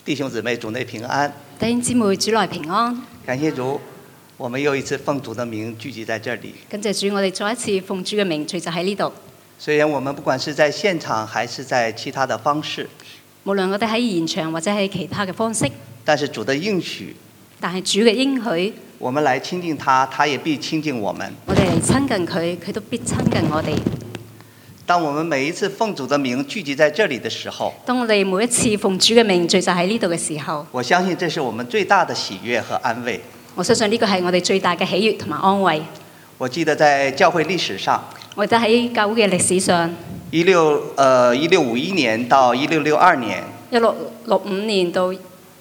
弟兄姊妹，主内平安。 弟兄姊妹，主內平安。 感謝主，我們又一次奉主的名聚集在這裡。 感謝主，我哋再一次奉主嘅名聚集喺呢度。 雖然我們不管是在現場還是在其他的方式， 無論我哋喺現場或者喺其他嘅方式， 但是主的應許， 但係主嘅應許， 我們來親近他，他也必親近我們。 我哋嚟親近佢，佢都必親近我哋。 當我們每一次奉主的名聚集在這裡的時候， 當我哋每一次奉主嘅名聚集喺呢度嘅時候， 我相信這是我們最大的喜悅和安慰。 我相信呢個係我哋最大嘅喜悅同埋安慰。 我記得在教會歷史上， 我記得喺教會嘅歷史上 ，1651年到1662年 ，1665年到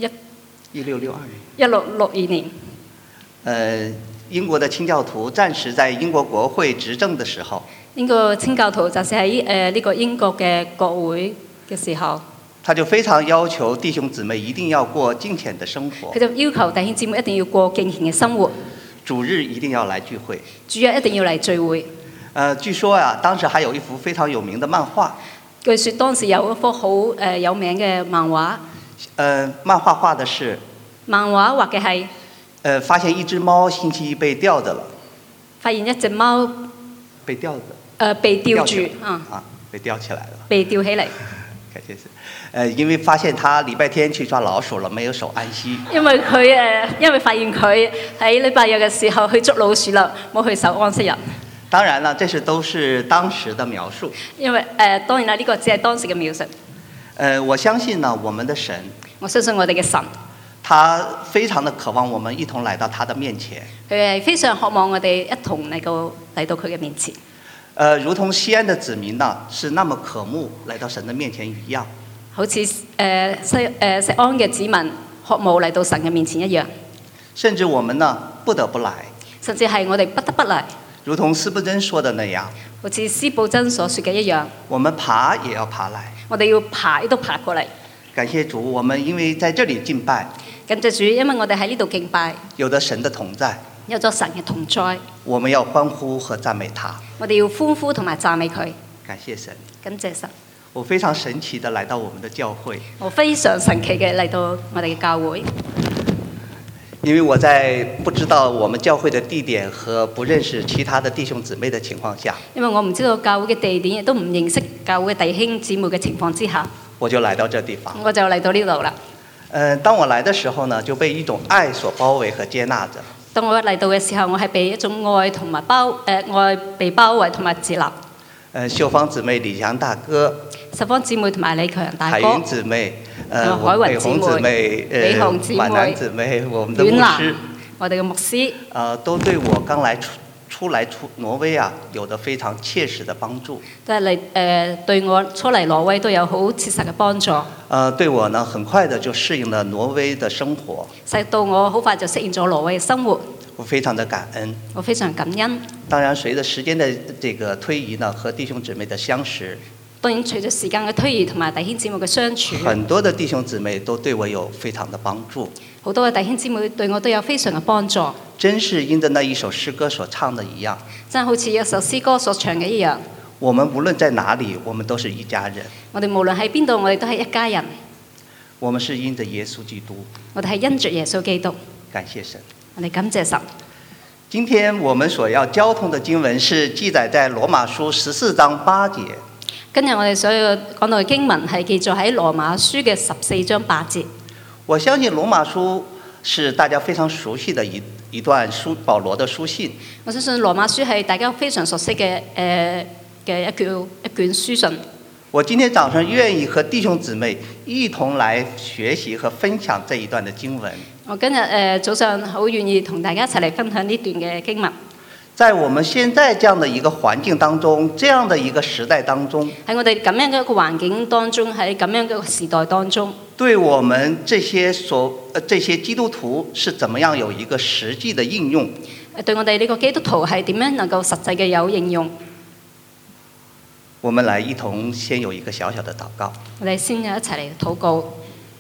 1662年， 英國的清教徒暫時在英國國會執政的時候， 呢個清教徒就係喺呢個英國嘅國會嘅時候， 他就非常要求弟兄姊妹一定要過敬虔的生活。 佢就要求弟兄姊妹一定要過敬虔嘅生活， 主日一定要來聚會， 主日一定要嚟聚會。 據說啊，當時還有一幅非常有名的漫畫。 據說當時有一幅好有名嘅漫畫。 漫畫畫的是， 漫畫畫嘅係發現一隻貓星期一被吊的了。 發現一隻貓被吊的。 被吊住被吊起來了。 被吊起嚟。 感謝神。因為發現他禮拜天去抓老鼠了，沒有守安息。因為發現佢喺禮拜日嘅時候去捉老鼠啦，冇去守安息日。 當然啦，這都是當時的描述。 因為當然啦，呢個只係當時嘅描述。 我相信呢，我們的神， 我相信我哋嘅神， 他非常的渴望我們一同來到他的面前。 佢係非常渴望我哋一同嚟到佢嘅面前。 如同西安的子民呢，是那麼渴慕來到神的面前一樣。 好似錫安嘅子民渴慕嚟到神嘅面前一樣。 甚至我們呢，不得不來。 甚至係我哋不得不嚟。 如同司布真說的那樣， 好似司布真所說嘅一樣， 我們爬也要爬來。 我哋要爬都爬過嚟。 感謝主，我們因為在這裡敬拜。 感謝主，因為我哋喺呢度敬拜， 有咗神的同在， 有咗神嘅同在， 我們要歡呼和讚美他。 我哋要歡呼同埋讚美佢。 感謝神， 感謝神。 我非常神奇的來到我們的教會。 我非常神奇嘅嚟到我哋嘅教會。 因為我在不知道我們教會的地點和不認識其他的弟兄姊妹的情況下， 因為我唔知道教會嘅地點，亦都唔認識教會嘅弟兄姊妹嘅情況之下， 我就來到這地方。 我就嚟到呢度啦。 當我來的時候呢，就被一種愛所包圍和接納着。 當我嚟到嘅時候，我係被一種愛同埋愛被包圍同埋接納。 秀芳姊妹、李強大哥， 秀芳姊妹同埋李強大哥， 海雲姊妹， 海雲姊妹，李紅姊妹， 滿南姊妹，我們的牧師， 我哋嘅牧師， 都對我剛來出挪威啊，有着非常切實的幫助。 都係對我出嚟挪威都有好切實嘅幫助。 對我呢，很快的就適應了挪威的生活。 使到我好快就適應咗挪威嘅生活。 我非常的感恩。 我非常感恩。 當然，隨着時間的這個推移呢，和弟兄姊妹的相識。 當然，隨着時間嘅推移同埋弟兄姊妹嘅相處， 很多的弟兄姊妹都對我有非常的幫助。 好多嘅弟兄姊妹對我都有非常嘅幫助。 真是因着那一首詩歌所唱的一樣。 真係好似一首詩歌所唱嘅一樣。 我們無論在哪裡，我們都是一家人。 我哋無論喺邊度，我哋都係一家人。 我們是因着耶穌基督。 我哋係因着耶穌基督。 感謝神。 我哋感謝神。 今天我們所要交通的經文是記載在羅馬書14章8節。 今日我哋所要講到嘅經文係記載喺羅馬書嘅14章8節。我相信羅馬書是大家非常熟悉的一段保羅的書信。 我相信羅馬書係大家非常熟悉嘅一卷書信。 我今天早上願意和弟兄姊妹一同來學習和分享這一段的經文。 我今日早上好願意同大家一齊嚟分享呢段嘅經文。 在我們現在這樣的一個環境當中，這樣的一個時代當中， 喺我哋咁樣嘅一個環境當中，喺咁樣嘅一個時代當中， 對我們這些基督徒是怎麼樣有一個實際的應用？ 對我哋呢個基督徒係點樣能夠實際嘅有應用？ 我們來一同先有一個小小的禱告。 我哋先一齊嚟禱告。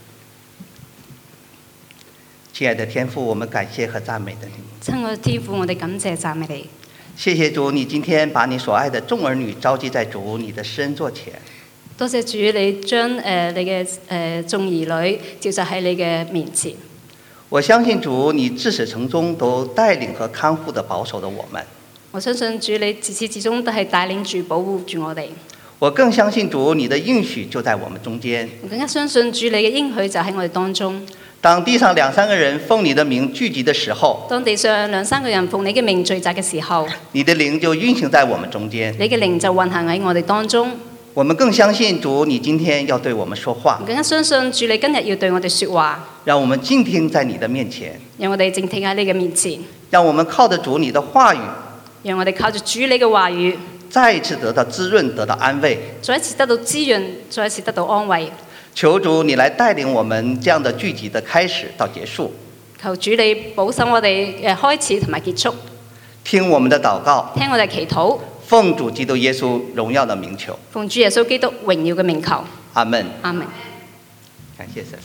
親愛的天父，我們感謝和讚美的你。 親愛的天父，我哋感謝讚美你。 謝謝主，你今天把你所愛的眾兒女召集在主你的施恩座前。 多謝主，你將你嘅眾兒女召集喺你嘅面前。 我相信主，你自始至終都帶領和看護的保守着我們。 我相信主，你自始至終都係帶領住保護住我哋。 我更相信主，你的應許就在我們中間。 我更加相信主，你嘅應許就喺我哋當中。 當地上2、3個人奉你的名聚集的時候， 當地上2、3個人奉你嘅名聚集嘅時候， 你的靈就運行在我們中間。 你嘅靈就運行喺我哋當中。 我們更相信主，你今天要對我們說話。 我更加相信主，你今日要對我哋說話。 讓我們靜聽在你的面前。 讓我哋靜聽喺你嘅面前。 讓我們靠着主你的話語。 讓我哋靠住主你嘅話語， 再一次得到滋潤，得到安慰。 再一次得到滋潤，再一次得到安慰。 求主你來帶領我們這樣的聚集的開始到結束。 求主你保守我哋嘅開始同埋結束。 聽我們的禱告， 聽我哋祈禱。 奉主基督耶穌榮耀的名求。 奉主耶穌基督榮耀嘅名求。 阿門。 阿門。 感謝神。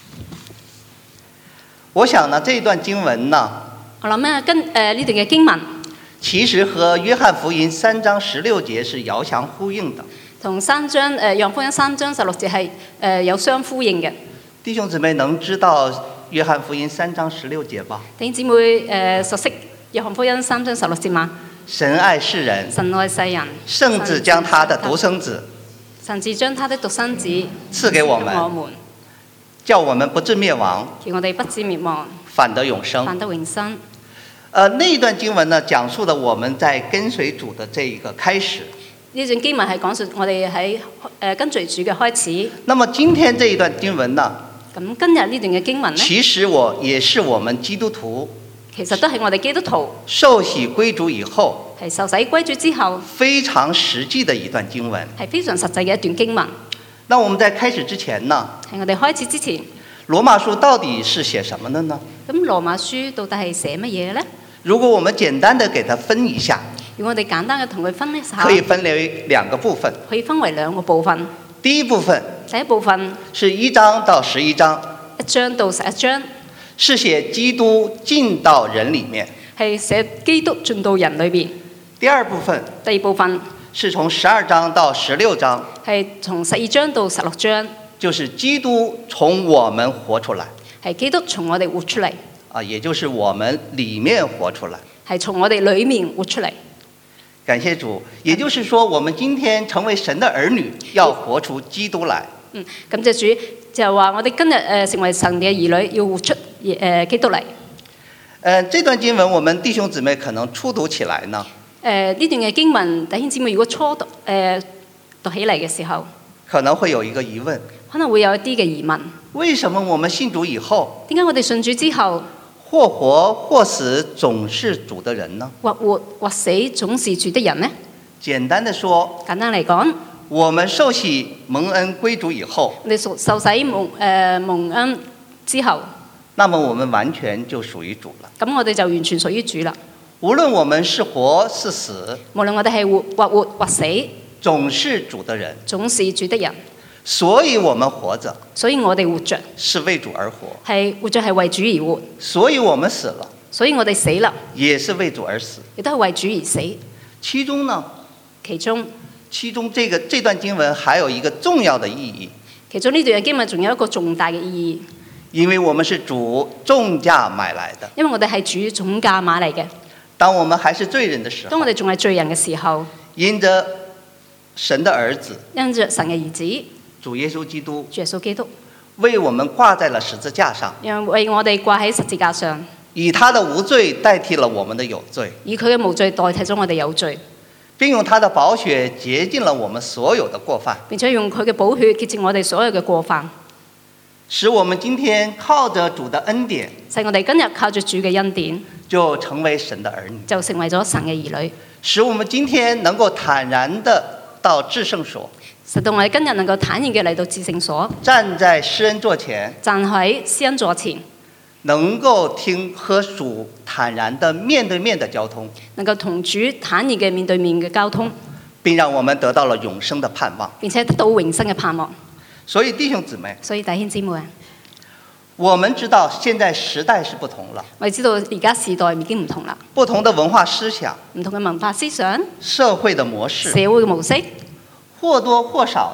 我想呢，這一段經文呢， 我諗呢段嘅經文， 其實和約翰福音3章16節是遙相呼應的。 同約翰福音3章16節係有相呼應嘅。 弟兄姊妹能知道約翰福音3章16節吧？ 弟兄姊妹熟悉約翰福音3章16節嗎？ 神愛世人， 神愛世人， 甚至將他的獨生子， 甚至將他的獨生子賜給我們，叫我們不至滅亡， 叫我哋不至滅亡， 反得永生。 反得永生。 那一段經文呢，講述了我們在跟隨主的這一個開始。 呢段經文係講述我哋喺跟隨主嘅開始。 那麼今天這一段經文呢？ 咁今日呢段嘅經文呢？ 其實也是我們基督徒。 其實都係我哋基督徒受洗歸主以後， 係受洗歸主之後， 非常實際的一段經文， 係非常實際嘅一段經文。 那我們在開始之前呢？ 喺我哋開始之前， 羅馬書到底是寫什麼的呢？ 咁羅馬書到底係寫乜嘢呢？ 如果我們簡單的給它分一下， 如果我哋簡單嘅同佢分一下， 可以分為2個部分。 可以分為2個部分。 第一部分， 第一部分是1章到11章 ，1章到11章， 是寫基督進到人裡面， 係寫基督進到人裏邊。 第二部分， 第二部分是從12章到16章， 係從12章到16章， 就是基督從我們活出來， 係基督從我哋活出嚟， 也就是我們裡面活出來， 係從我哋裏面活出嚟。 感謝主，也就是說，我們今天成為神的兒女，要活出基督來。 感謝主，就係話我哋今日成為神嘅兒女，要活出基督嚟。 這段經文我們弟兄姊妹可能初讀起來呢， 呢段嘅經文，弟兄姊妹如果初讀讀起嚟嘅時候， 可能會有一個疑問， 可能會有一啲嘅疑問。 為什麼我們信主以後， 點解我哋信主之後， 或活或死總是主的人呢？ 或活或死總是主的人呢？ 簡單的說， 簡單嚟講， 我們受洗蒙恩歸主以後， 我哋受洗蒙恩之後， 那麼我們完全就屬於主了。 咁我哋就完全屬於主啦。 無論我們是活是死， 無論我哋係活或死， 總是主的人， 總是主的人。 所以我們活着， 所以我哋活着是為主而活， 係活着係為主而活。 所以我們死了， 所以我哋死啦， 也是為主而死， 亦都係為主而死。 其中呢， 其中這段經文還有一個重要的意義。 其中呢段嘅經文仲有一個重大嘅意義， 因為我們是主重價買來的。 因為我哋係主重價買嚟嘅。 當我們還是罪人的時候， 當我哋仲係罪人嘅時候， 因着神的兒子， 因着神嘅兒子主耶穌基督， 主耶穌基督為我們掛在了十字架上， 為我哋掛喺十字架上， 以他的無罪代替了我們的有罪， 以佢嘅無罪代替咗我哋有罪， 並用他的寶血潔淨了我們所有的過犯， 並且用佢嘅寶血潔淨我哋所有嘅過犯， 使我們今天靠着主的恩典， 使我哋今日靠住主嘅恩典， 就成為神的兒女， 就成為咗神嘅兒女， 使我們今天能夠坦然的到至聖所， 使到我哋今日能夠坦然嘅嚟到至聖所， 站在施恩座前， 站喺施恩座前， 能夠聽和主坦然的面對面的交通， 能夠同主坦然嘅面對面嘅交通， 並讓我們得到了永生的盼望， 並且得到永生嘅盼望。 所以弟兄姊妹， 所以弟兄姊妹， 我們知道現在時代是不同了， 我哋知道而家時代已經唔同啦， 不同的文化思想、 唔同嘅文化思想、 社會的模式、 社會嘅模式， 或多或少的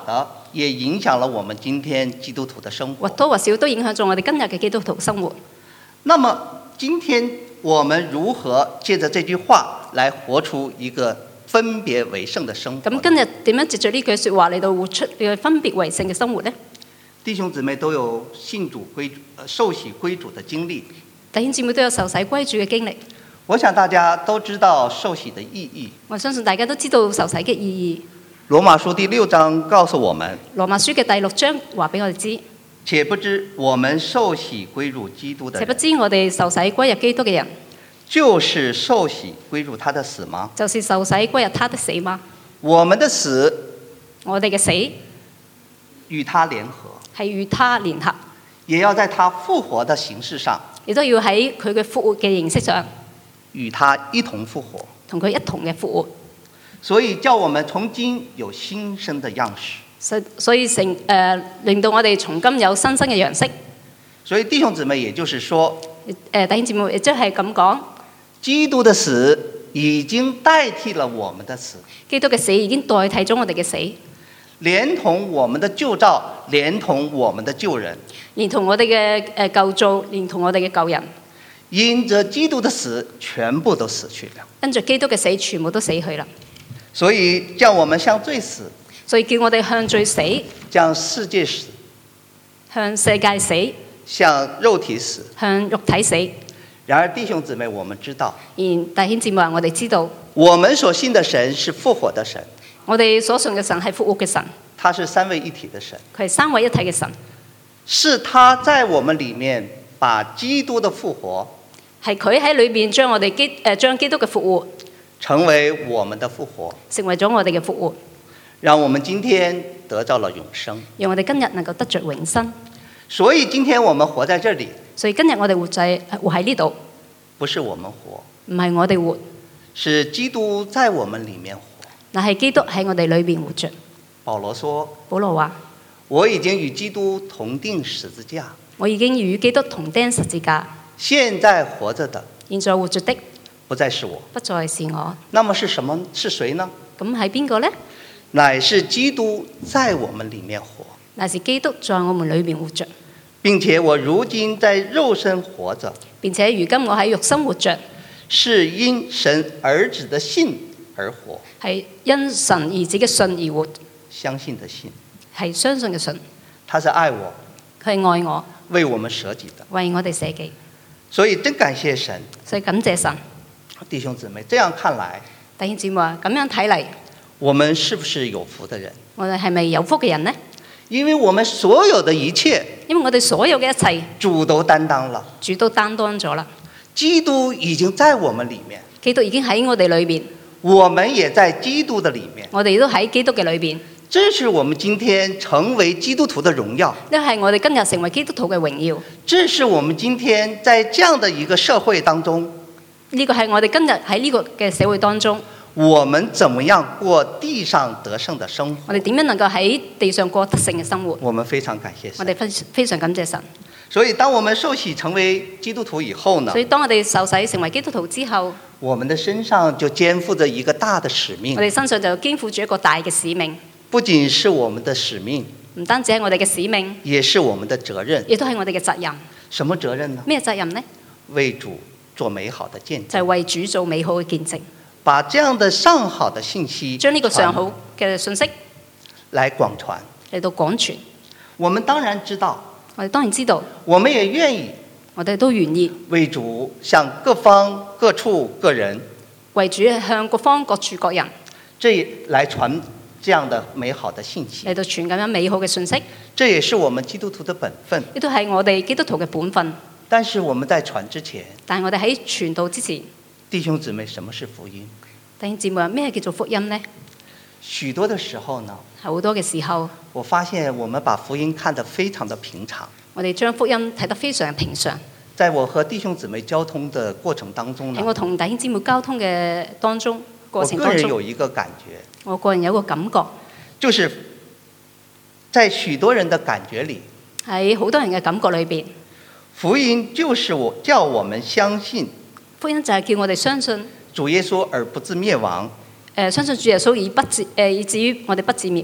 也影響了我們今天基督徒的生活。 或多或少都影響咗我哋今日嘅基督徒生活。 那麼今天我們如何借着這句話來活出一個分別為聖的生活？ 咁今日點樣藉著呢句説話嚟到活出分別為聖嘅生活呢？ 弟兄姊妹都有信主受洗歸主的經歷， 弟兄姊妹都有受洗歸主嘅經歷。 我想大家都知道受洗的意義。 我相信大家都知道受洗嘅意義。 羅馬書第6章告訴我們， 羅馬書嘅第6章話俾我哋知， 且不知我們受洗歸入基督的人， 且不知我哋受洗歸入基督嘅人， 就是受洗歸入他的死嗎？ 就是受洗歸入他的死嗎？ 我們的死， 我哋嘅死與他聯合， 係與他聯合， 也要在他復活的形式上， 亦都要喺佢嘅復活嘅形式上， 與他一同復活， 同佢一同嘅復活。 所以叫我們從今有新生的樣式。 所以令到我哋從今有新生嘅樣式。 所以弟兄姊妹，也就是說， 弟兄姊妹亦即係咁講， 基督的死已經代替了我們的死， 基督嘅死已經代替咗我哋嘅死， 連同我們的舊造，連同我們的舊人， 連同我哋嘅舊造，連同我哋嘅舊人， 因着基督的死，全部都死去了。 因着基督嘅死，全部都死去啦。 所以叫我們向罪死， 所以叫我哋向罪死， 向世界死， 向世界死， 向肉體死。 向肉體死。 然而弟兄姊妹，我們知道， 弟兄姊妹，我哋知道， 我們所信的神是復活的神， 我哋所信嘅神係復活嘅神， 他是三位一體的神， 佢係三位一體嘅神， 是他在我們裡面把基督的復活， 係佢喺裏邊將將基督嘅復活成為我們的復活， 成為咗我哋嘅復活， 讓我們今天得到了永生。 讓我哋今日能夠得着永生。 所以今天我們活在這裡， 所以今日我哋活喺呢度， 不是我們活， 唔係我哋活， 是基督在我們裡面活。 但係基督喺我哋裏邊活着。 保羅說， 保羅話： 我已經與基督同釘十字架， 我已經與基督同釘十字架， 現在活着的現在活着的不再是我， 不再是我。 那麼是什麼？是誰呢？ 咁係邊個呢？ 乃是基督在我們裡面活， 乃是基督在我們裏邊活着， 並且我如今在肉身活着， 並且如今我喺肉身活着， 是因神兒子的信而活， 係因神兒子嘅信而活， 相信的信， 係相信嘅信。 他是愛我， 佢係愛我， 為我們捨己的， 為我哋捨己。 所以真感謝神。 所以感謝神。 弟兄姊妹，這樣看來， 弟兄姊妹啊，咁樣睇嚟， 我們是不是有福的人？ 我哋係咪有福嘅人呢？ 因為我們所有的一切， 因為我哋所有嘅一切， 主都擔當了， 主都擔當咗啦。 基督已經在我們裡面， 基督已經喺我哋裏邊， 我們也在基督的裡面。 我哋都喺基督嘅裏邊。 這是我們今天成為基督徒的榮耀， 呢係我哋今日成為基督徒嘅榮耀。 這是我們今天在這樣的一個社會當中， 呢個係我哋今日喺呢個嘅社會當中， 我們怎麼樣過地上得勝的生活？ 我哋點樣能夠喺地上過得勝嘅生活？ 我們非常感謝神。 我哋非常感謝神。 所以當我們受洗成為基督徒以後呢， 所以當我哋受洗成為基督徒之後， 我們的身上就肩負着一個大的使命。 我哋身上就肩負住一個大嘅使命。 不僅是我們的使命， 唔單止係我哋嘅使命， 也是我們的責任。 亦都係我哋嘅責任。 什麼責任呢？ 咩責任呢？ 為主做美好的見證， 就係為主做美好嘅見證， 把這樣的上好的信息， 將呢個上好嘅信息來廣傳， 嚟到廣傳。 我們當然知道， 我哋當然知道， 我們也願意， 我哋都願意為主向各方各處各人， 為主向各方各處各人， 這來傳這樣的美好的信息， 嚟到傳咁樣美好嘅信息。 這也是我們基督徒的本分。 呢都係我哋基督徒嘅本分。 但是我們在傳之前， 但係我哋喺傳道之前， 弟兄姊妹，什麼是福音？ 弟兄姊妹，咩叫做福音呢？ 許多的時候呢， 好多嘅時候， 我發現我們把福音看得非常的平常。 我哋將福音睇得非常平常。 在我和弟兄姊妹交通的過程當中呢， 喺我同弟兄姊妹交通嘅過程我個人當中， 有一個感覺， 我個人有個感覺， 就是在許多人的感覺裏， 喺好多人嘅感覺裏邊， 福音就是叫我們相信福音就係叫我哋相信主耶穌而不至滅亡， 相信主耶穌以至於我哋不至滅亡。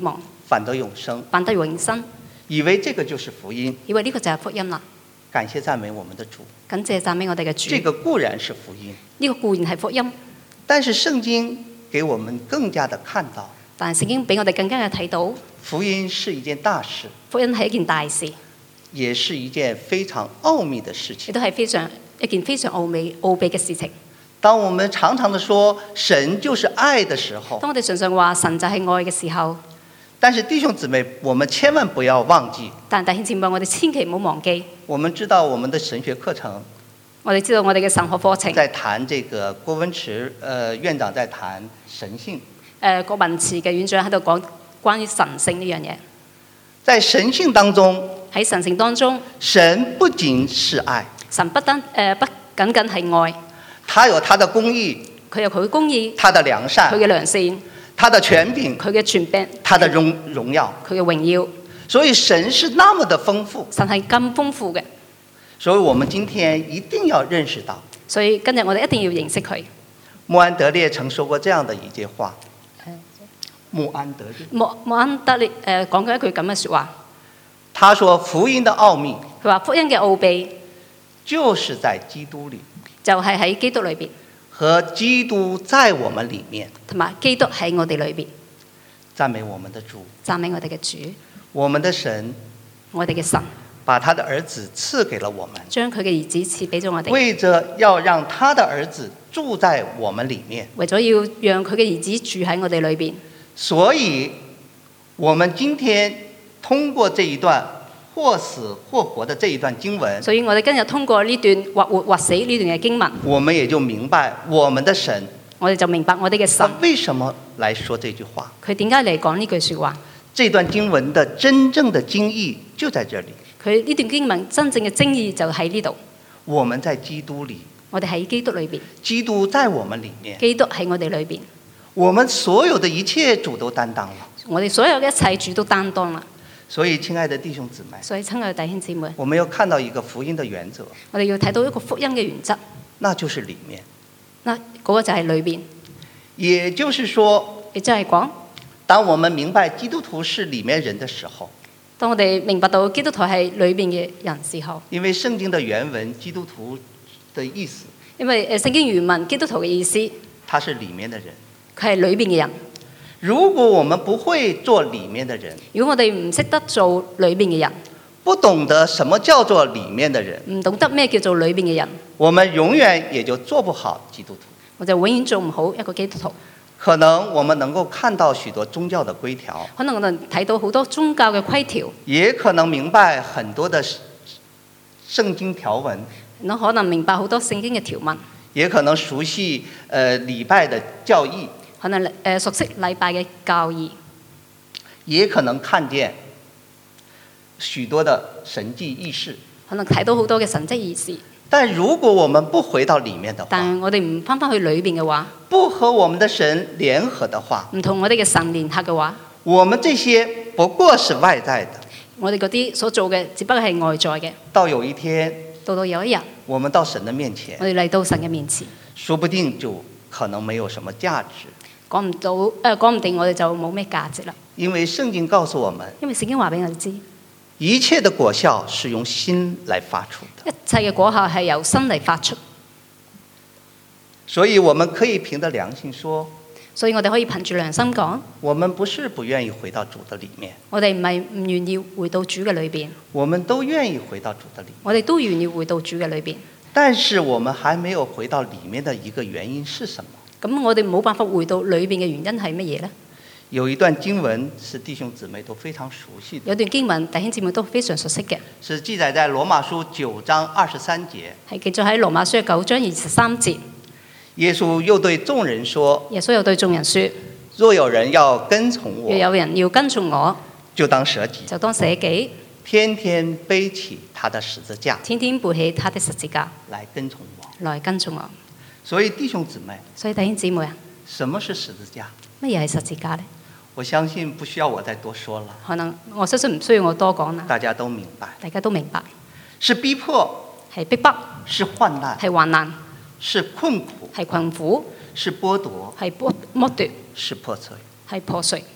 反得永生， 反得永生， 以為這個就是福音。 以為呢個就係福音啦。 感謝讚美我們的主， 感謝讚美我哋嘅主。 這個固然是福音， 呢個固然係福音， 但是聖經給我們更加的看到， 但係聖經俾我哋更加嘅睇到， 福音是一件大事， 福音係一件大事， 也是一件非常奧秘的事亦情。 都係一件非常奧秘嘅事情。 當我們常常的說神就是愛的時候， 當我哋常常話神就係愛嘅時候， 但是弟兄姊妹，我們千萬不要忘記， 但弟兄姊妹，我哋千祈唔好忘記， 我們知道我們的神學課程我哋知道我哋嘅神學課程， 在談這個郭文池院長在談神性。 郭文池嘅院長喺度講關於神性呢樣嘢。 在神性當中， 喺神性當中， 神不僅是愛， 神不僅係愛， 他有他的公義， 佢有佢嘅公義， 他的良善， 佢嘅良善， 他的權柄， 佢嘅權柄， 他的榮耀， 佢嘅榮耀。 所以神是那麼的豐富， 神係咁豐富嘅， 所以我們今天一定要認識到。 所以今日我哋一定要認識佢。 穆安德烈曾說過這樣的一句話。穆安德烈， 穆安德烈講過一句咁嘅説話， 他說福音的奧秘佢話福音嘅奧秘就是在基督裏， 就係喺基督裏邊， 和基督在我們裏面。 同埋基督喺我哋裏邊。 讚美我們的主， 讚美我哋嘅主， 我們的神我哋嘅神把他的兒子賜給了我們， 將佢嘅兒子賜俾咗我哋， 為着要讓他的兒子住在我們裏面。 為咗要讓佢嘅兒子住喺我哋裏邊。 所以，我們今天通過這一段或死或活的這一段經文， 所以我哋今日通過呢段或活或死呢段嘅經文， 我們也就明白我們的神， 我哋就明白我哋嘅神他為什麼來說這句話。 佢點解嚟講呢句説話？ 這段經文的真正的經義就在這裡。 佢呢段經文真正嘅精義就喺呢度。 我們在基督裡， 我哋喺基督裏邊， 基督在我們裡面， 基督喺我哋裏邊， 我們所有的一切主都擔當了。 我哋所有嘅一切主都擔當啦。 所以，親愛的弟兄姊妹， 所以親愛嘅弟兄姊妹， 我們要看到一個福音的原則， 我哋要睇到一個福音嘅原則， 那就是裡面。 嗱，嗰個就係裏邊。 也就是說， 亦即係講， 當我們明白基督徒是裡面人的時候， 當我哋明白到基督徒係裏邊嘅人時候， 因為聖經的原文基督徒的意思， 因為聖經原文基督徒嘅意思， 他是裡面的人。 佢係裏邊嘅人。 如果我們不會做裡面的人， 如果我哋唔識得做裏邊嘅人， 不懂得什麼叫做裡面的人， 唔懂得咩叫做裏邊嘅人， 我們永遠也就做不好基督徒。 我就永遠做唔好一個基督徒。 可能我們能夠看到許多宗教的規條， 可能我哋睇到好多宗教嘅規條， 也可能明白很多的聖經條文， 可能明白好多聖經嘅條文， 也可能熟悉禮拜的教義， 可能熟悉禮拜嘅教義， 也可能看見許多的神蹟異事， 可能睇到好多嘅神蹟異事。 但如果我們不回到裡面的話， 但係我哋唔翻返去裏邊嘅話， 不和我們的神聯合的話， 唔同我哋嘅神聯合嘅話， 我們這些不過是外在的。 我哋嗰啲所做嘅只不過係外在嘅。 到有一天， 到有一日， 我們到神的面前， 我哋嚟到神嘅面前， 說不定就可能沒有什麼價值。 講唔定我哋就冇咩價值啦。 因為聖經告訴我們， 因為聖經話俾我哋知， 一切的果效是用心來發出的。 一切嘅果效係由心嚟發出， 所以我們可以憑着良心說， 所以我哋可以憑住良心講， 我們不是不願意回到主的裡面， 我哋唔係唔願意回到主嘅裏邊， 我們都願意回到主的裡面， 我哋都願意回到主嘅裏邊。 但是我們還沒有回到裡面的一個原因是什麼？ 咁我哋冇辦法回到裏邊嘅原因係乜嘢呢？ 有一段經文是弟兄姊妹都非常熟悉的， 有段經文弟兄姊妹都非常熟悉嘅， 是記載在羅馬書9章23節。 係記載喺羅馬書9章23節。 耶穌又對眾人說： 耶穌又對眾人說： 若有人要跟從我， 若有人要跟從我， 就當捨己， 就當捨己， 天天背起他的十字架， 天天背起他的十字架， 來跟從我。 來跟從我。 所以弟兄姊妹， 所以弟兄姊妹啊， 什麼是十字架？ 乜嘢係十字架呢？ 我相信不需要我再多說了， 可能我相信唔需要我多講啦， 大家都明白。 大家都明白， 是逼迫， 係逼迫， 是患難， 係患難， 是困苦， 係困苦， 是剝奪， 係剝奪， 是破碎。 係破碎。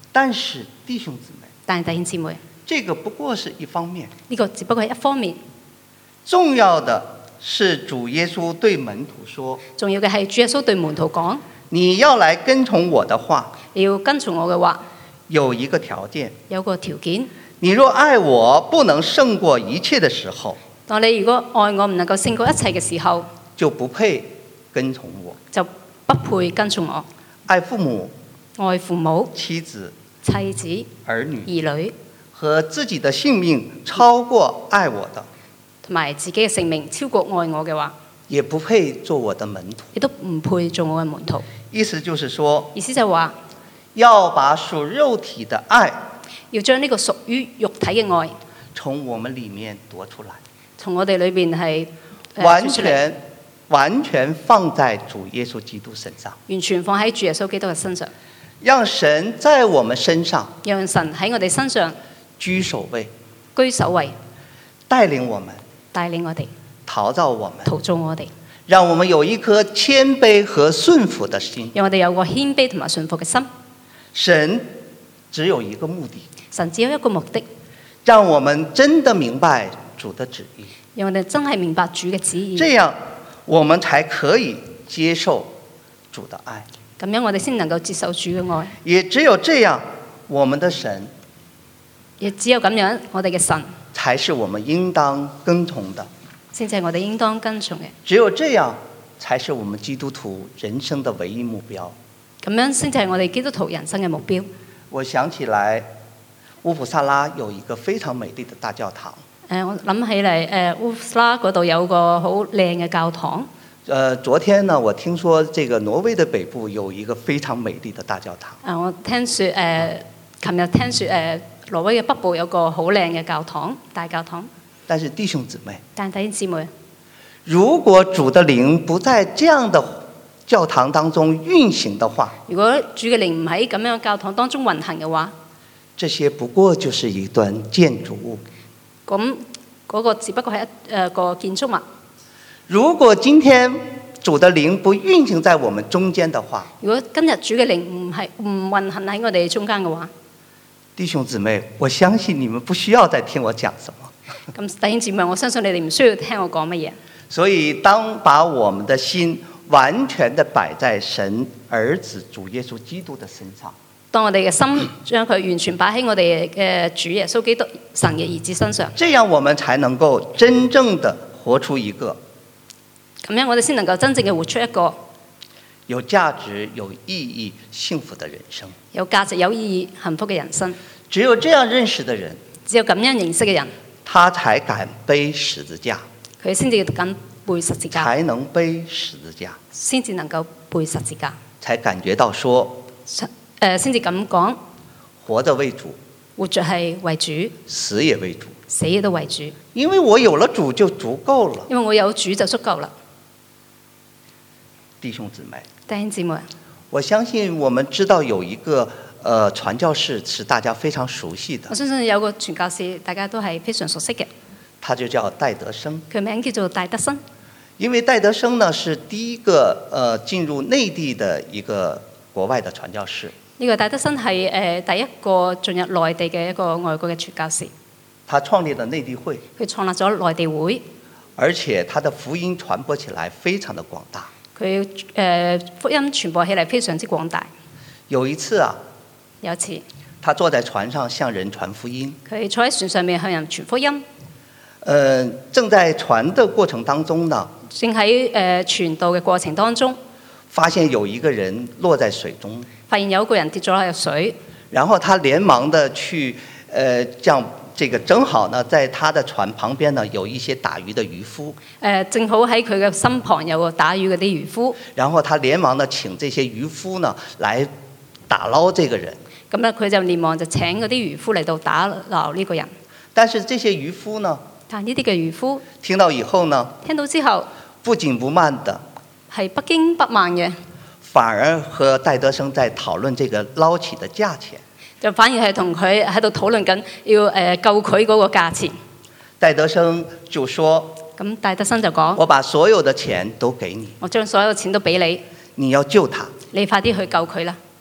但是弟兄姊妹， 但係弟兄姊妹， 这个不過是一方面， 呢個只不過係一方面， 重要的是主耶穌對門徒說： 重要嘅係主耶穌對門徒講： 你要來跟從我的話， 你要跟從我嘅話， 有一個條件， 有個條件。 你若愛我不能勝過一切的時候， 當你如果愛我唔能夠勝過一切嘅時候， 就不配跟從我。 就不配跟從我。 愛父母、 愛父母、 妻子、 妻子、 兒女兒女和自己的性命超過愛我的， 同埋自己嘅性命超過愛我嘅話， 也不配做我的門徒。 亦都唔配做我嘅門徒。 意思就是說， 意思就係話， 要把屬肉體的愛要將呢個屬於肉體嘅愛從我們裡面奪出來， 從我哋裏邊係完全放在主耶穌基督身上， 完全放喺主耶穌基督嘅身上， 讓神在我們身上讓神喺我哋身上居首位， 居首位， 帶領我們， 帶領我哋， 陶造我們， 陶造我哋， 讓我們有一顆謙卑和順服的心。 讓我哋有個謙卑同埋順服嘅心。 神只有一個目的， 神只有一個目的， 讓我們真的明白主的旨意， 讓我哋真係明白主嘅旨意。 這樣我們才可以接受主的愛。 咁樣我哋先能夠接受主嘅愛。 也只有這樣，我們的神亦只有咁樣，我哋嘅神才是我們應當跟從的。 先至係我哋應當跟從嘅。 只有這樣，才是我們基督徒人生的唯一目標。 咁樣先至係我哋基督徒人生嘅目標。 我想起來，烏普薩拉有一個非常美麗的大教堂。 我諗起嚟，烏斯拉嗰度有個好靚嘅教堂。 昨天呢，我聽說這個挪威的北部有一個非常美麗的大教堂。 我聽説琴日聽説挪威嘅北部有個好靚嘅教堂，大教堂。 但是弟兄姊妹， 但弟兄姊妹， 如果主的靈不在這樣的教堂當中運行的話， 如果主嘅靈唔喺咁樣嘅教堂當中運行嘅話， 這些不過就是一段建築物。 咁嗰個只不過係一個建築物。 如果今天主的靈不運行在我們中間的話， 如果今日主嘅靈唔運行喺我哋中間嘅話， 弟兄姊妹，我相信你們不需要再聽我講什麼。 咁弟兄姊妹，我相信你哋唔需要聽我講乜嘢。 所以當把我們的心完全的擺在神兒子主耶穌基督的身上， 當我哋嘅心將佢完全擺喺我哋嘅主耶穌基督神嘅兒子身上， 這樣我們才能夠真正的活出一個咁樣我哋先能夠真正嘅活出一個有價值、有意義、幸福的人生。 有價值、有意義、幸福嘅人生。 只有這樣認識的人， 只有咁樣認識嘅人， 他才敢背十字架， 佢先至敢背十字架， 才能背十字架， 先至能夠背十字架， 才感覺到說， 先至咁講， 活着為主， 活着係為主， 死也為主， 死亦都為主。 因為我有了主就足夠了。 因為我有主就足夠啦。 弟兄姊妹， 弟兄姊妹， 我相信我們知道有一個傳教士是大家非常熟悉的我，相信有個傳教士大家都係非常熟悉嘅， 他就叫戴德生。 佢名叫做戴德生。 因為戴德生呢是第一個進入內地的一個國外的傳教士。 呢個戴德生係第一個進入內地嘅一個外國嘅傳教士。 他創立了內地會， 佢創立咗內地會， 而且他的福音傳播起來非常的廣大。 佢福音傳播起嚟非常之廣大。 有一次啊， 有一次， 他坐在船上向人傳福音。 佢坐喺船上面向人傳福音。 正在傳的過程當中呢， 正喺傳道嘅過程當中， 發現有一個人落在水中， 發現有一個人跌咗落水， 然後他連忙的去這個正好呢，在他的船旁邊呢，有一些打魚的漁夫。 正好喺佢嘅身旁有個打魚嗰啲漁夫。 然後他連忙的請這些漁夫呢，來打撈這個人。 咁咧，佢就連忙就請嗰啲漁夫嚟到打撈呢個人。 但是這些漁夫呢， 但呢啲嘅漁夫聽到以後呢， 聽到之後不緊不慢的， 係不驚不慢嘅， 反而和戴德生在討論這個撈起的價錢。 就反而係同佢喺度討論緊要救佢嗰個價錢。 戴德生就說： 咁戴德生就講： 我把所有的錢都給你， 我將所有錢都俾你， 你要救他。 你快啲去救佢啦。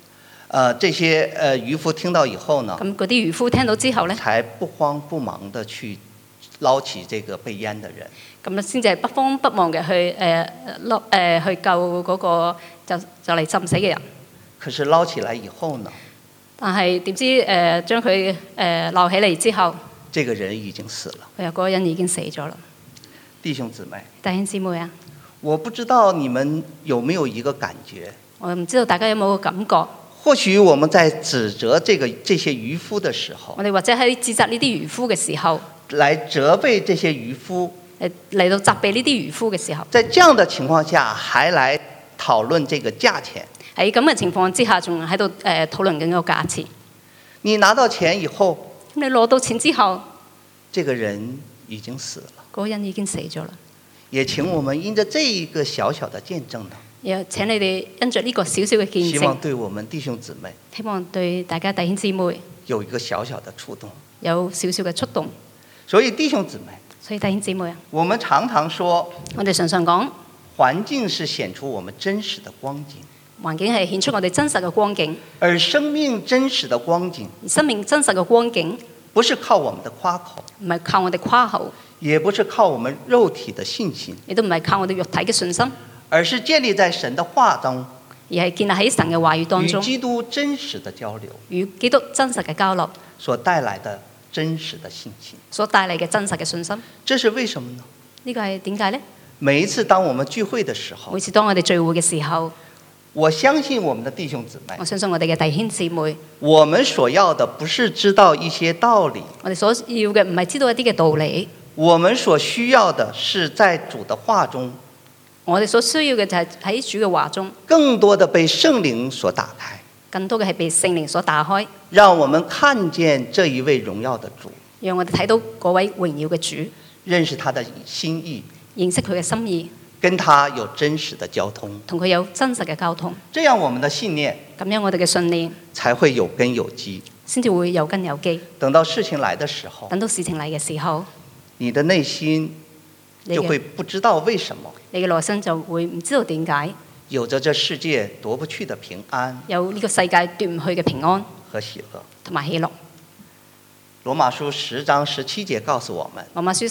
这些漁夫聽到以後呢， 咁嗰啲漁夫聽到之後呢， 才不慌不忙地去撈起這個被淹的人。 咁先至係不慌不忙嘅去救嗰個就嚟浸死嘅人。 可是撈起來以後呢， 但係點知將佢撈起嚟之後， 這個人已經死了。 佢話嗰個人已經死咗啦。 弟兄姊妹， 弟兄姊妹啊， 我不知道你們有沒有一個感覺？ 我唔知道大家有冇個感覺？ 或許我們在指責這些漁夫的時候， 我哋或者喺指責呢啲漁夫嘅時候， 來責備這些漁夫， 嚟到責備呢啲漁夫嘅時候， 在這樣的情況下，還來討論這個價錢。 喺咁嘅情況之下，仲喺度討論緊個價錢。 你拿到錢以後， 咁你攞到錢之後， 這個人已經死了。 嗰個人已經死咗啦。 也請我們因着這一個小小的見證呢， 也請你哋因着呢個小小嘅見證， 希望對我們弟兄姊妹， 希望對大家弟兄姊妹有一個小小的觸動， 有少少嘅觸動。 所以弟兄姊妹， 所以弟兄姊妹啊， 我們常常說， 我哋常常講， 環境是顯出我們真實的光景， 環境係顯出我哋真實嘅光景， 而生命真實的光景， 而生命真實嘅光景， 不是靠我們的誇口， 唔係靠我哋誇口， 也不是靠我們肉體的信心， 亦都唔係靠我哋肉體嘅信心， 而是建立在神的話中， 而係建立喺神嘅話語當中， 與基督真實的交流， 與基督真實嘅交流所帶來的真實的信心， 所帶嚟嘅真實嘅信心。 這是為什麼呢？ 呢個係點解呢？ 每一次當我們聚會的時候每，次當我哋聚會嘅時候， 我相信我們的弟兄姊妹我，相信我哋嘅弟兄姊妹， 我們所要的不是知道一些道理， 我哋所要嘅唔係知道一啲嘅道理， 我們所需要的是在主的話中， 我哋所需要嘅就係喺主嘅話中， 更多的被聖靈所打開， 更多嘅係被聖靈所打開， 讓我們看見這一位榮耀的主， 讓我哋睇到嗰位榮耀嘅主， 認識他的心意， 認識佢嘅心意， 跟他有真實的交通， 同佢有真實嘅交通， 這樣我們的信念咁樣我哋嘅信念才會有根有基。 先至會有根有基。 等到事情來的時候， 等到事情嚟嘅時候， 你的內心就會不知道為什麼， 你嘅內心就會唔知道點解有着這世界奪不去的平安有呢個世界奪唔去嘅平安和喜樂。 同埋喜樂。 羅馬書10章17節告訴我們， 羅馬書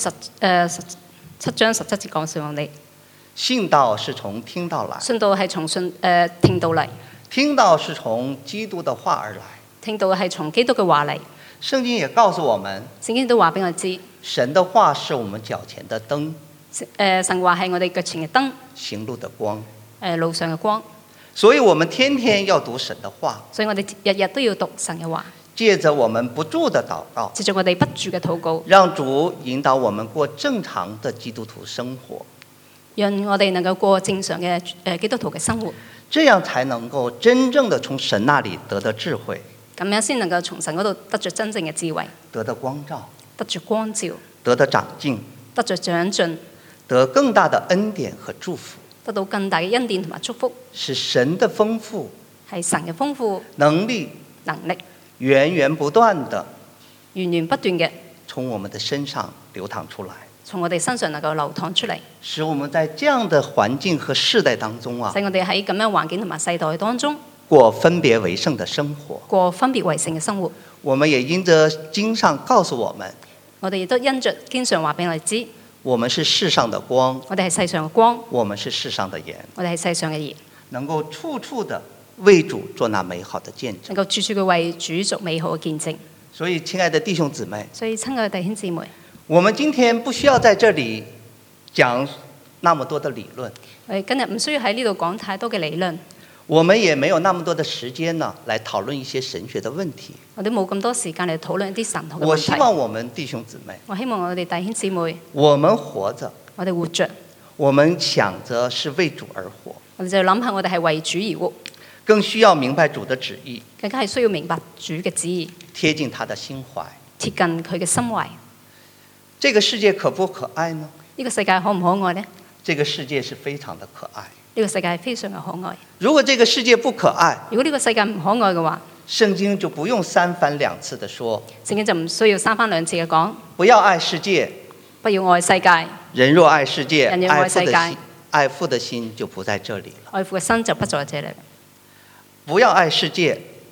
7章17節講述我哋信道是從聽道來， 信道係從聽道嚟， 聽道是從基督的話而來。 聽道係從基督嘅話嚟。 聖經也告訴我們， 聖經都話俾我知， 神的話是我們腳前的燈， 神話係我哋腳前嘅燈， 行路的光。 路上嘅光。 所以我們天天要讀神的話， 所以我哋日日都要讀神嘅話， 借着我們不住的禱告， 藉著我哋不住嘅禱告， 讓主引導我們過正常的基督徒生活， 讓我哋能夠過正常嘅基督徒嘅生活， 這樣才能夠真正的從神那裡得到智慧， 咁樣先能夠從神嗰度得着真正嘅智慧， 得到光照， 得着光照， 得到長進， 得着長進， 得更大的恩典和祝福， 得到更大嘅恩典同埋祝福， 是神的豐富係神嘅豐富能力， 能力， 源源不斷的源源不斷嘅從我們的身上流淌出來， 從我哋身上能夠流淌出嚟， 使我們在這樣的環境和世代當中使我哋喺咁樣環境同埋世代當中過分別為聖的生活。 過分別為聖嘅生活。 我們也因着經上告訴我們， 我哋亦都因着經常話俾我哋知， 我們是世上的光， 我哋係世上嘅光， 我們是世上的鹽， 我哋係世上嘅鹽， 能夠處處的為主做那美好的見證。 能夠處處嘅為主作美好嘅見證。 所以親愛的弟兄姊妹， 所以親愛嘅弟兄姊妹， 我們今天不需要在這裡講那麼多的理論， 我哋今日唔需要喺呢度講太多嘅理論， 我們也沒有那麼多的時間呢，來討論一些神學的問題。 我哋冇咁多時間嚟討論一啲神學嘅我希問題。 望我們弟兄姊妹， 我希望我哋弟兄姊妹， 我們活着， 我哋活着， 我們想着是為主而活， 我哋就諗下我哋係為主而活， 更需要明白主的旨意， 更加係需要明白主嘅旨意， 貼近他的心懷。 貼近佢嘅心懷。 這個世界可不可愛呢？ 呢個世界可唔可愛呢？ 這個世界是非常的可愛。 呢個世界係非常嘅可愛。 如果這個世界不可愛， 如果呢個世界唔可愛嘅話， 聖經就不用三番兩次的說， 聖經就唔需要三番兩次嘅講， 不要愛世界， 不要愛世界， 人若愛世界， 人若愛世界， 愛父的心就不在這裡了。 愛父嘅心就不在這裡。 不要愛世界，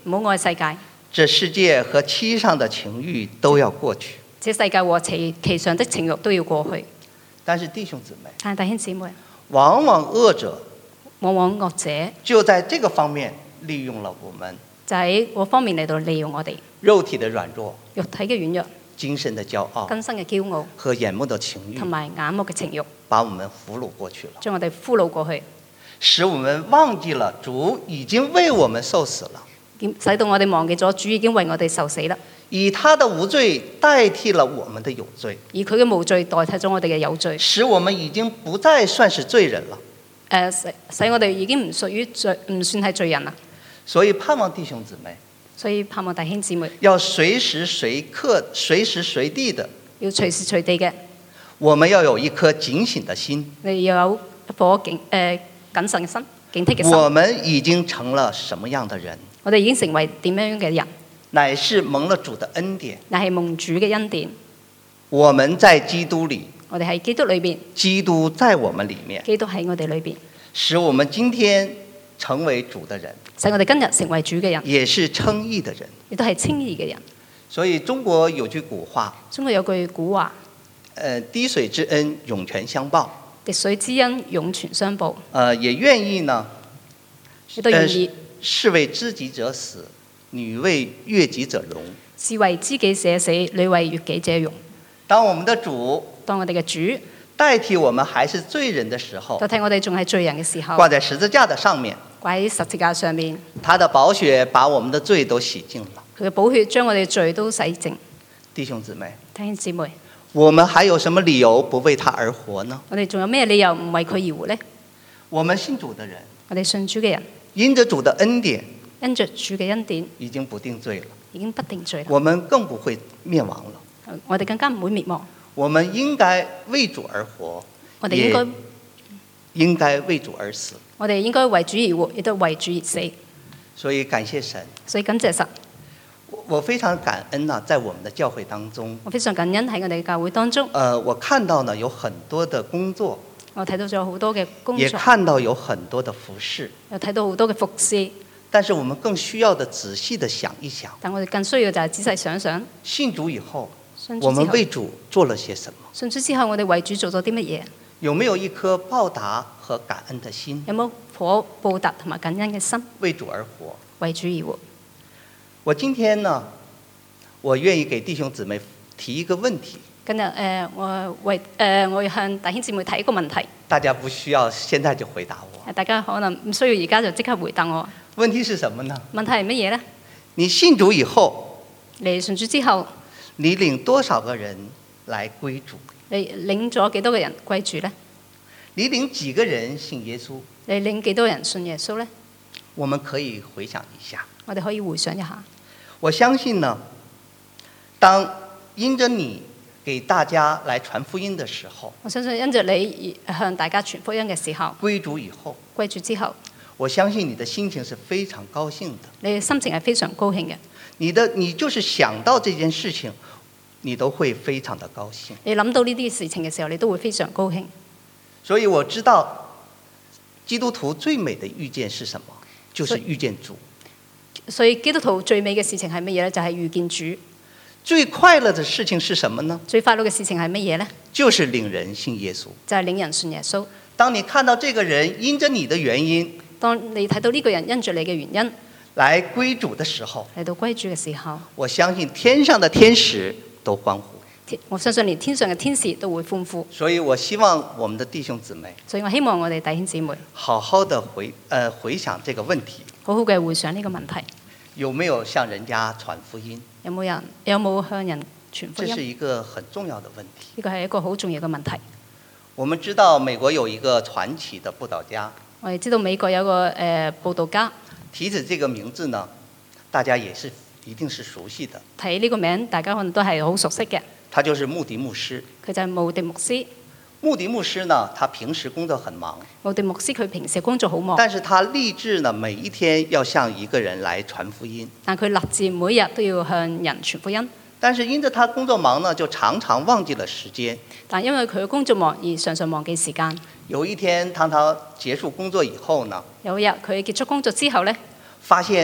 唔好愛世界。 这世界和其上的情欲都要过去。 這世界和其上的情慾都要過去。 但是弟兄姊妹， 但係弟兄姊妹， 往往惡者往往惡者就在這個方面利用了我們就喺嗰方面嚟到利用我哋肉體的軟弱、 肉體嘅軟弱、 精神的驕傲根生嘅驕傲和眼目的情欲同，埋眼目嘅情慾， 把我們俘虜過去了， 將我哋俘虜過去， 使我們忘記了主已經為我們受死了， 使到我哋忘記咗主已經為我哋受死啦， 以他的無罪代替了我們的有罪， 而佢嘅無罪代替咗我哋嘅有罪， 使我們已經不再算是罪人了。 使我哋已經唔屬於罪，唔算係罪人啦。 所以盼望弟兄姊妹所以盼望弟兄姊妹要隨時隨地的， 要隨時隨地嘅， 我們要有一顆警醒的心。 你要有一顆謹慎嘅心、警惕嘅心。 我們已經成了什麼樣的人？ 我哋已經成為點樣嘅人？ 乃是蒙了主的恩典。 乃係蒙主嘅恩典。 我們在基督裏， 我哋喺基督裏邊， 基督在我們裏面， 基督喺我哋裏邊， 使我們今天成為主的人， 使我哋今日成為主嘅人， 也是稱義的人。 亦都係稱義嘅人。 所以中國有句古話， 中國有句古話： 滴水之恩，湧泉相報。 滴水之恩，湧泉相報。 也願意呢， 亦都願意。 士為知己者死，女為悅己者容。 士為知己者死，女為悅己者容。 當我們的主， 當我哋嘅主代替我們還是罪人的時候， 代替我哋仲係罪人嘅時候， 掛在十字架的上面， 掛喺十字架上面， 他的寶血把我們的罪都洗淨了。 佢嘅寶血將我哋罪都洗淨。 弟兄姊妹， 弟兄姊妹， 我們還有什麼理由不為他而活呢？ 我哋仲有咩理由唔為佢而活呢？ 我們信主的人， 我哋信主嘅人， 因着主的恩典， 因着主嘅恩典， 已經不定罪了， 已經不定罪啦。 我們更不會滅亡了。 我哋更加唔會滅亡。 我們應該為主而活， 我哋應該為主而死。 我哋應該為主而活，亦都為主而死。 所以感謝神。 所以感謝神。 我非常感恩啊，在我們的教會當中， 我非常感恩喺我哋嘅教會當中。 我看到呢有很多的工作， 我睇到咗好多嘅工作， 也看到有很多的服事， 又睇到好多嘅服侍。 但是我們更需要的仔細的想一想， 但我哋更需要就係仔細想想， 信主以後， 信主之後我們為主做了些什麼？ 信主之後，我哋為主做咗啲乜嘢？ 有沒有一顆報答和感恩的心？ 有冇可報答同埋感恩嘅心？ 為主而活， 為主而活。 我今天呢，我願意給弟兄姊妹提一個問題。 今日我要向弟兄姊妹提一個問題。 大家不需要現在就回答我。 大家可能唔需要而家就即刻回答我。 問題是什麼呢？ 問題係乜嘢呢？ 你信主以後， 你信主之後， 你領多少個人來歸主？ 你領咗幾多個人歸主呢？ 你領幾個人信耶穌？ 你領幾多人信耶穌呢？ 我們可以回想一下。 我哋可以回想一下。 我相信呢，當因着你給大家來傳福音的時候， 我相信因着你向大家傳福音嘅時候， 歸主以後， 歸主之後， 我相信你的心情是非常高興的。 你嘅心情係非常高興嘅。 你就是想到這件事情，你都會非常的高興。 你諗到呢啲事情嘅時候，你都會非常高興。 所以我知道基督徒最美的遇見是什麼？就是遇見主。 所以基督徒最美嘅事情係乜嘢呢？就係遇見主。 最快樂的事情是什麼呢？ 最快樂嘅事情係乜嘢呢？ 就是領人信耶穌。 就係領人信耶穌。 當你看到這個人因着你的原因， 當你睇到呢個人因着你嘅原因來歸主的時候， 嚟到歸主嘅時候， 我相信天上的天使都歡呼。 我相信連天上嘅天使都會歡呼。 所以我希望我們的弟兄姊妹， 所以我希望我哋弟兄姊妹好好的回想這個問題， 好好嘅回想呢個問題。 有沒有向人家傳福音？ 有冇向人傳福音？ 這是一個很重要的問題。 呢個係一個好重要嘅問題。 我們知道美國有一個傳奇的佈道家， 我哋知道美國有個佈道家， 提起這個名字呢，大家也是一定是熟悉的。 睇呢個名，大家可能都係好熟悉嘅。 他就是穆迪牧師。 佢就係穆迪牧師。 穆迪牧師呢，他平時工作很忙。 穆迪牧師佢平時工作好忙， 但是他立志呢，每一天要向一個人來傳福音。 但佢立志每日都要向人傳福音。 但是因着他工作忙呢，就常常忘記了時間。 但因為佢嘅工作忙而常常忘記時間。 有一天，當他結束工作以後呢， 有一日佢結束工作之後呢， 發現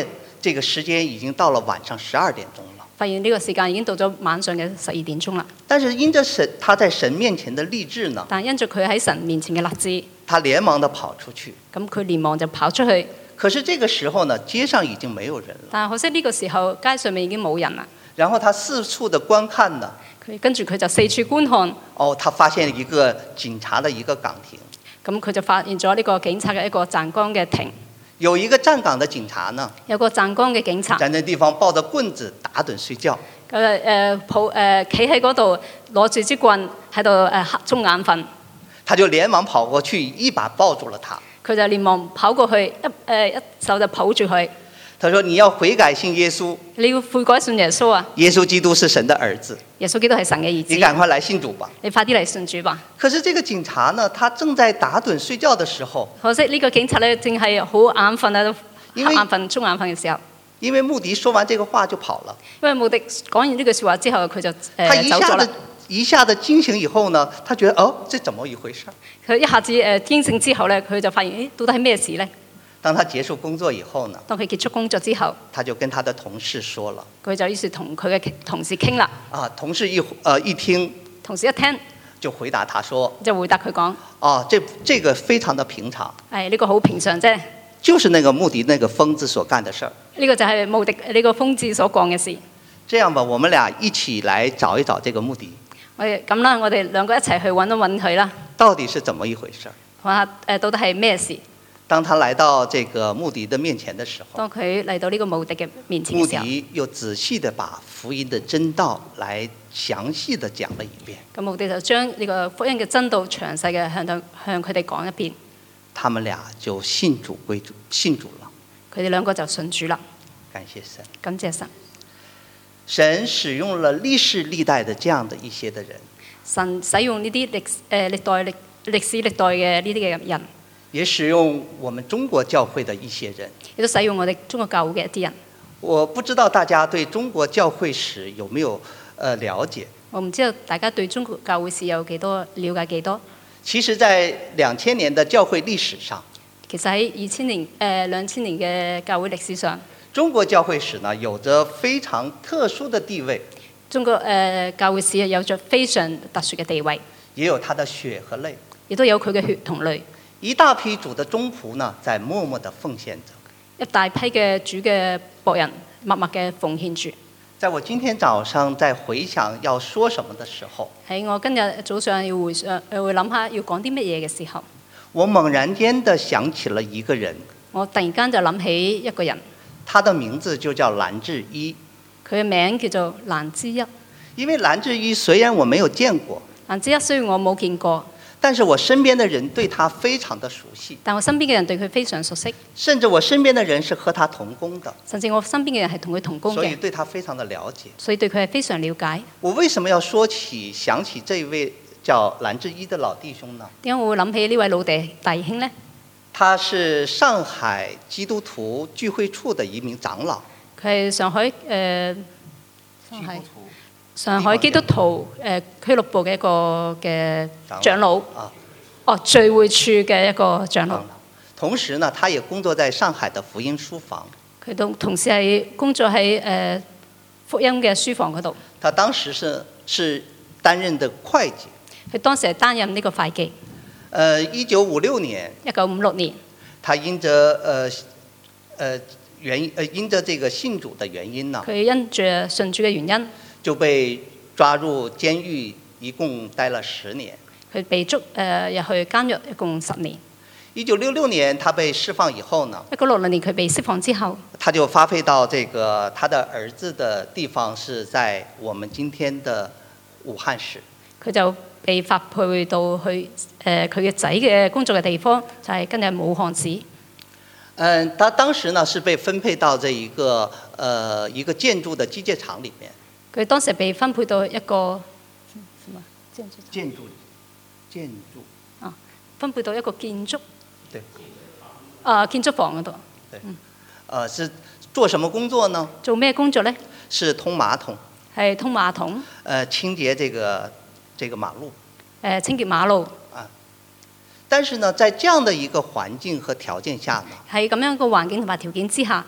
这个時間已經到了晚上12點鐘了。 發現呢個時間已經到咗晚上嘅12點鐘啦。 但是因着他在神面前的立志呢， 但因着佢喺神面前嘅立志， 他連忙的跑出去。 咁佢連忙就跑出去。 可是這個時候呢，街上已經沒有人了。 但係可惜呢個時候街上面已經冇人啦。 然後他四處的觀看呢， 跟住佢就四處觀看。 他發現一個警察的一個崗亭。 咁佢就發現咗呢個警察嘅一個站崗嘅亭。 有一個站崗的警察呢， 有個站崗嘅警察， 在那地方抱着棍子打盹睡覺。 企喺嗰度攞住支棍喺度瞌中眼瞓。 他就連忙跑過去，一把抱住了他。 佢就連忙跑過去，一手就抱住佢。 他說：你要悔改信耶穌。 你要悔改信耶穌啊！ 耶穌基督是神的兒子。 耶穌基督係神嘅兒子。 你趕快來信主吧。 你快啲嚟信主吧。 可是這個警察呢，他正在打盹睡覺的時候。 可惜呢個警察咧，正係好眼瞓喺度瞌眼瞓、中眼瞓嘅時候。 因為穆迪說完這個話就跑了。 因為穆迪講完呢句説話之後，佢就走咗啦。 一下子驚醒以後呢，他覺得這怎麼一回事？ 佢一下子驚醒之後咧，佢就發現到底係咩事咧？ 當他結束工作以後呢， 當佢結束工作之後， 他就跟他的同事說了。 佢就於是同佢嘅同事傾啦。 同事一聽， 同事一聽就回答他說： 就回答佢講： 這個非常的平常。 呢個好平常啫。 就是那個穆迪那個瘋子所幹的事兒。 呢個就係穆迪呢個瘋子所講嘅事。 這樣吧，我們倆一起來找一找這個穆迪。 咁啦，我哋兩個一齊去揾一揾佢啦。 到底是怎麼一回事？ 睇下到底係咩事？ 當他來到這個穆迪的面前的時候， 當佢嚟到呢個穆迪嘅面前嘅時候， 穆迪又仔細地把福音的真道來詳細地講了一遍。 咁穆迪就將呢個福音嘅真道詳細嘅向佢哋講一遍。 他們倆就信主歸主，信主了。 佢哋兩個就信主啦。 感謝神。 感謝神。 神使用了歷世歷代的這樣的一些的人。 神使用呢啲歷史歷代嘅呢啲嘅人。 也使用我們中國教會的一些人。 亦都使用我哋中國教會嘅一啲人。我不知道大家對中國教會史有沒有了解？ 我唔知道大家對中國教會史有幾多了解幾多？ 其實在2000年的教會歷史上， 其實喺2000年嘅教會歷史上， 中國教會史呢有着非常特殊的地位。 中國教會史有着非常特殊嘅地位， 也有它的血和淚， 亦都有佢嘅血同淚。 一大批主的忠僕呢，在默默地奉獻着。 一大批嘅主嘅僕人默默嘅奉獻住。 在我今天早上在回想要說什麼的時候， 喺我今日早上要會諗下要講啲乜嘢嘅時候， 我猛然間地想起了一個人。 我突然間就諗起一個人， 他的名字就叫蘭志一。 佢嘅名叫做蘭之一。 因為蘭志一雖然我沒有見過， 蘭之一雖然我冇見過， 但是我身邊的人對他非常的熟悉。 但我身邊嘅人對佢非常熟悉。 甚至我身邊的人是和他同工的。 甚至我身邊嘅人係同佢同工嘅。 所以對他非常的了解。 所以對佢係非常了解。 我為什麼要想起這位叫蘭志一的老弟兄呢？ 點解我會諗起呢位老弟兄呢？ 他是上海基督徒聚會處的一名長老。 佢係上海基督徒俱樂部嘅一個嘅長老。聚會處嘅一個長老。 同時呢，他也工作在上海的福音書房。 佢同時係工作喺福音嘅書房嗰度。 他當時是擔任的會計。 佢當時係擔任呢個會計。 1956年。 1956年。他因着這個信主的原因呢， 佢因着信主嘅原因， 就被抓入監獄，一共待了10年。 佢被捉入去監獄，一共10年。 1966年他被釋放以後呢 ，1966年佢被釋放之後， 他就發配到這個他的兒子的地方，是在我們今天的武漢市。 佢就被發配到去佢嘅仔嘅工作嘅地方，就係今日武漢市。 他當時呢是被分配到這一個建築的機械廠裡面。 佢當時被分配到一個建築分配到一個建築。 對。 建築房嗰度。 對。是做什麼工作呢？ 做咩工作呢？ 是通馬桶。 係通馬桶。 清潔這個馬路。 清潔馬路。 但是呢，在這樣的一個環境和條件下呢， 喺咁樣一個環境同埋條件之下，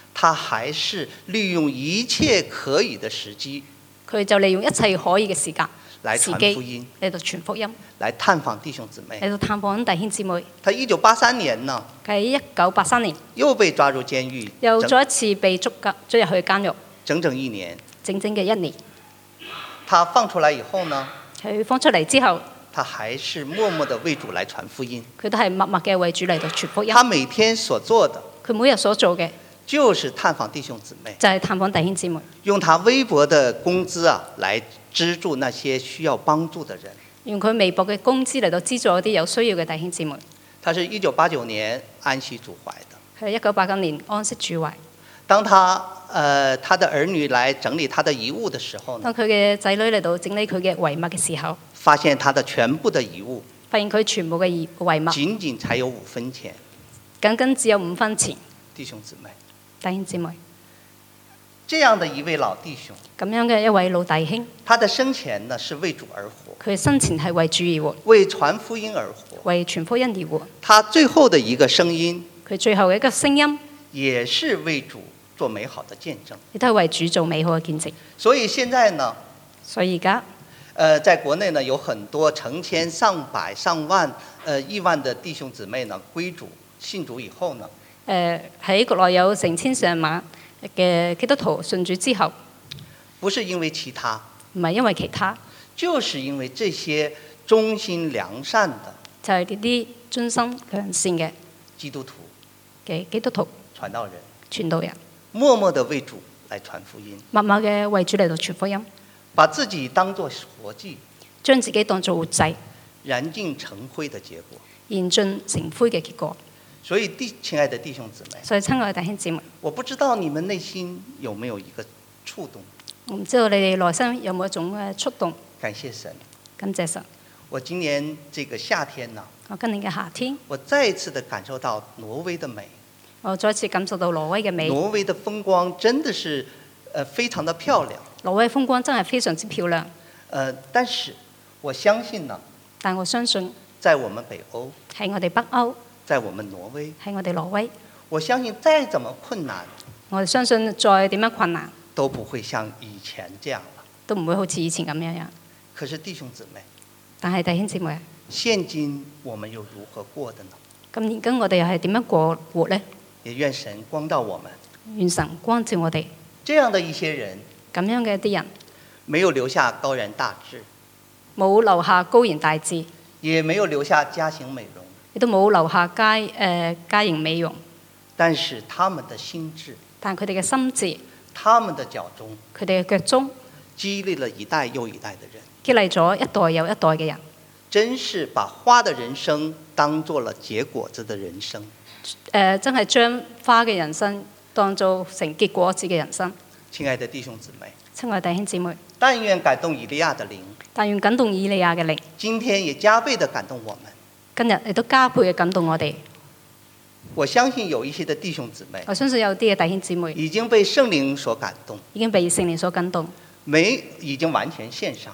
他還是利用一切可以的時機， 佢就利用一切可以嘅時間、 來時傳福音， 機嚟到傳福音， 來探訪弟兄姊妹。 嚟到探訪弟兄姊妹。 他1983年呢， 佢喺1983年又被抓入監獄， 又再一次被捉入去監獄， 整整1年。 整整嘅1年。 他放出來以後呢， 佢放出嚟之後， 他還是默默地為主來傳福音。 佢都係默默嘅為主嚟到傳福音。 他每天所做的， 佢每日所做嘅就是探訪弟兄姊妹， 就係探訪弟兄姊妹， 用他微薄的工資啊，來資助那些需要幫助的人。 用佢微薄嘅工資嚟到資助一啲有需要嘅弟兄姊妹。 他是1989年安息主懷的。 佢係1989年安息主懷。 當他的兒女來整理他的遺物的時候呢， 當佢嘅仔女嚟到整理佢嘅遺物嘅時候， 發現他的全部的遺物， 發現佢全部嘅遺物僅僅才有5分錢。 僅僅只有5分錢。 弟兄姊妹， 弟兄姊妹， 這樣的一位老弟兄， 咁樣嘅一位老弟兄， 他的生前呢是為主而活， 佢生前係為主而活， 為傳福音而活， 為傳福音而活。 他最後的一個聲音， 佢最後嘅一個聲音， 也是為主做美好的見證， 亦都係為主做美好嘅見證。 所以現在呢， 所以而家在國內呢有很多成千上百上萬億萬的弟兄姊妹呢歸主信主以後呢， 喺國內有成千上萬嘅基督徒信主之後， 不是因為其他， 唔係因為其他， 就是因為這些忠心良善的， 就係呢啲忠心良善嘅基督徒嘅基督徒傳道人， 傳道人， 默默地為主來傳福音， 默默嘅為主嚟到傳福音， 把自己當作活祭， 將自己當作活祭， 燃盡成灰的結果， 燃盡成灰嘅結果。 所以親愛的弟兄姊妹， 所以親愛的弟兄姊妹， 我不知道你們內心有沒有一個觸動， 我唔知道你哋內心有冇一種嘅觸動。 感謝神， 感謝神。 我今年這個夏天呢， 我今年嘅夏天， 我再一次的感受到挪威的美， 我再一次感受到挪威嘅美。 挪威的風光真的是非常的漂亮。 挪威風光真係非常之漂亮。 但是我相信呢， 但我相信在我們北歐， 喺我哋北歐， 在我們挪威， 喺我哋挪威， 我相信再怎麼困難， 我哋相信再點樣困難， 都不會像以前這樣了， 都唔會好似以前咁樣。 可是弟兄姊妹， 但係弟兄姊妹， 現今我們又如何過的呢？ 咁而家我哋又係點樣活呢？ 也願神光照我們， 願神光照我哋。 這樣的一些人， 咁樣嘅一啲人， 沒有留下高然大志， 冇留下高言大志， 也沒有留下家型美容， 亦都冇留下家型美容。 但是他們的心智， 但佢哋嘅心智， 他們的腳蹤， 佢哋嘅腳蹤， 激勵了一代又一代的人， 激勵咗一代又一代嘅人。 真是把花的人生當做了結果子的人生。 真係將花嘅人生當做成結果子嘅人生。 親愛的弟兄姊妹， 親愛弟兄姊妹， 但願感動以利亞的靈， 但願感動以利亞嘅靈， 今天也加倍的感動我們。 今日亦都加倍嘅感動我哋。 我相信有一些的弟兄姊妹， 我相信有啲嘅弟兄姊妹已經被聖靈所感動， 已經被聖靈所感動， 已經完全獻上，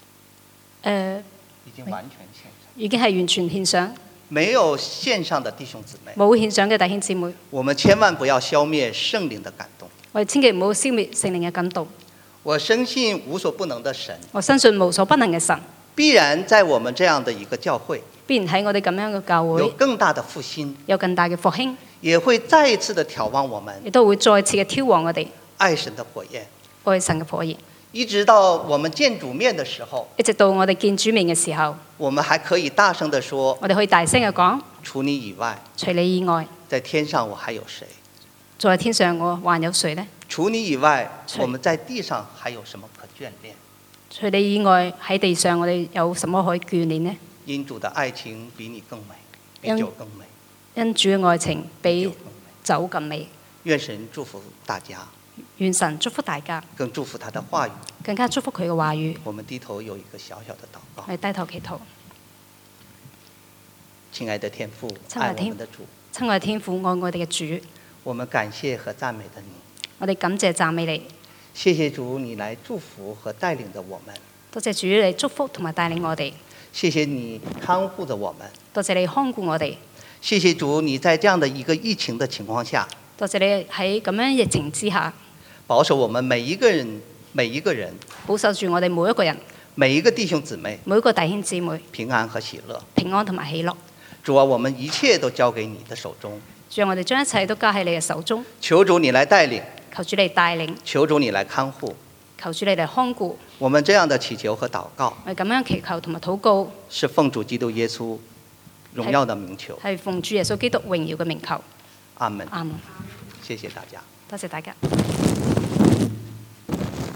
已經完全獻上， 已經係完全獻上。 沒有獻上的弟兄姊妹， 冇獻上嘅弟兄姊妹， 我們千萬不要消滅聖靈的感動。 我哋千祈唔好消滅聖靈嘅感動。 我深信無所不能的神， 我相信無所不能嘅神， 必然在我們這樣的一個教會， 必然喺我哋咁樣嘅教有會更大的復興， 有更大嘅復興， 也會再一次的挑旺我們， 亦都會再次嘅挑旺我哋愛神的火焰， 愛神嘅火焰。 一直到我們見主面的時候， 一直到我哋見主面嘅時候， 我們還可以大聲地說， 我哋可以大聲嘅講， 除你以外， 除你以外， 在天上我還有誰？ 在天上我還有誰呢？ 除你以外，我們在地上還有什麼可眷戀？ 除你以外，喺地上我哋有什麼可以眷戀呢？ 因主的愛情比你更美，比酒更美。 因主嘅愛情比酒更美。 願神祝福大家， 願神祝福大家， 更祝福他的話語， 更加祝福佢嘅話語。 我們低頭有一個小小的禱告。 我哋低頭祈禱。 親愛的天父， 親愛的天愛我們的主， 親愛天父，愛我哋嘅主， 我們感謝和讚美的你。 我哋感謝讚美你。 謝謝主，你來祝福和帶領着我們。 多謝主你祝福同埋帶領我哋。 謝謝你看護着我們。 多謝你看顧我哋。 謝謝主，你在這樣的一個疫情的情況下， 多謝你喺咁樣疫情之下， 保守我們每一個人， 保守住我哋每一個人， 每一個弟兄姊妹， 每一個弟兄姊妹平安和喜樂。 平安同埋喜樂。 主啊，我們一切都交給你的手中。 主啊，我哋將一切都交喺你嘅手中。 求主你來帶領， 求主你帶領， 求主你來看護， 求主你嚟看顧。 我們這樣的祈求和禱告， 我哋咁樣祈求同埋禱告， 是奉主基督耶穌榮耀的名求。 係奉主耶穌基督榮耀嘅名求。 阿門。 阿門。 謝謝大家。 多謝大家。